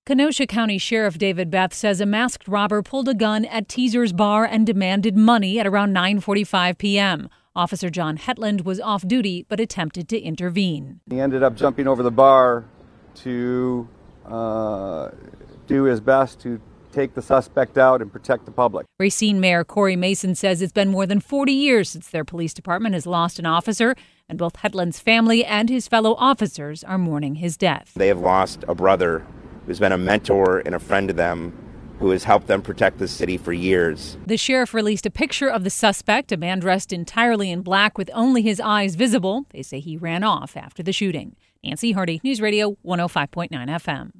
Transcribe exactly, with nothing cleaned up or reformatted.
Kenosha County Sheriff David Beth says a masked robber pulled a gun at Teaser's Bar and demanded money at around nine forty-five p.m. Officer John Hetland was off duty but attempted to intervene. He ended up jumping over the bar to uh, do his best to take the suspect out and protect the public. Racine Mayor Corey Mason says it's been more than forty years since their police department has lost an officer, and both Hetland's family and his fellow officers are mourning his death. They have lost a brother who's been a mentor and a friend to them, who has helped them protect the city for years. The sheriff released a picture of the suspect, a man dressed entirely in black with only his eyes visible. They say he ran off after the shooting. Nancy Hardy, News Radio one oh five point nine F M.